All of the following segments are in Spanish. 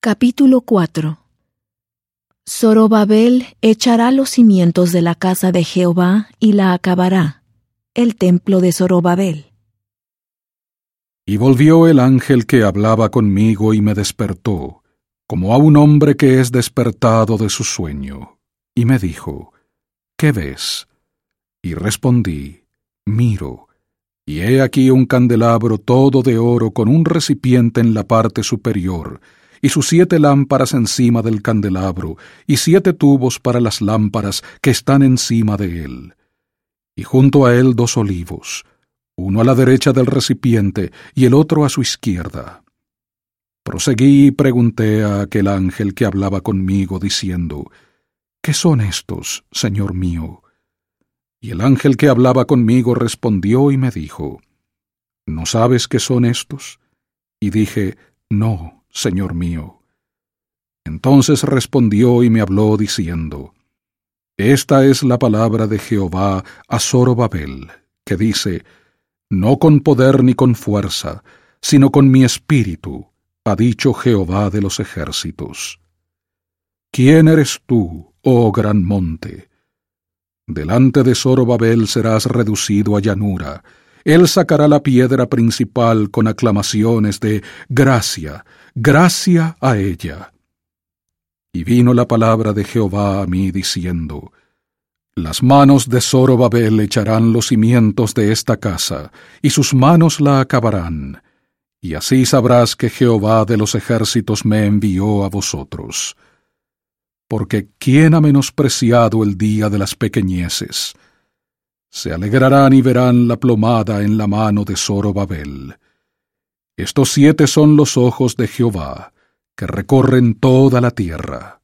Capítulo 4. Zorobabel echará los cimientos de la casa de Jehová y la acabará, el templo de Zorobabel. Y volvió el ángel que hablaba conmigo y me despertó, como a un hombre que es despertado de su sueño, y me dijo: ¿Qué ves? Y respondí: Miro, y he aquí un candelabro todo de oro con un recipiente en la parte superior, y sus 7 lámparas encima del candelabro, y 7 tubos para las lámparas que están encima de él. Y junto a él 2 olivos, uno a la derecha del recipiente y el otro a su izquierda. Proseguí y pregunté a aquel ángel que hablaba conmigo, diciendo: ¿Qué son estos, Señor mío? Y el ángel que hablaba conmigo respondió y me dijo: ¿No sabes qué son estos? Y dije: No, Señor mío. Entonces respondió y me habló diciendo: Esta es la palabra de Jehová a Zorobabel, que dice: No con poder ni con fuerza, sino con mi espíritu, ha dicho Jehová de los ejércitos. ¿Quién eres tú, oh gran monte? Delante de Zorobabel serás reducido a llanura. Él sacará la piedra principal con aclamaciones de gracia, gracia a ella. Y vino la palabra de Jehová a mí diciendo: Las manos de Zorobabel echarán los cimientos de esta casa, y sus manos la acabarán. Y así sabrás que Jehová de los ejércitos me envió a vosotros. Porque ¿quién ha menospreciado el día de las pequeñeces? Se alegrarán y verán la plomada en la mano de Zorobabel. Estos 7 son los ojos de Jehová, que recorren toda la tierra.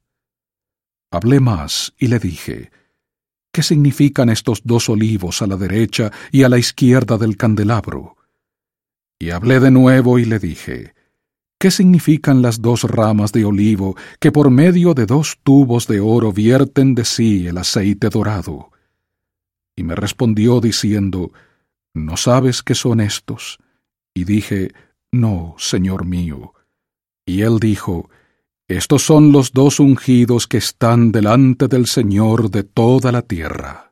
Hablé más y le dije: ¿Qué significan estos 2 olivos a la derecha y a la izquierda del candelabro? Y hablé de nuevo y le dije: ¿Qué significan las 2 ramas de olivo que por medio de 2 tubos de oro vierten de sí el aceite dorado? Y me respondió diciendo: ¿No sabes qué son estos? Y dije: No, Señor mío. Y él dijo: Estos son los 2 ungidos que están delante del Señor de toda la tierra.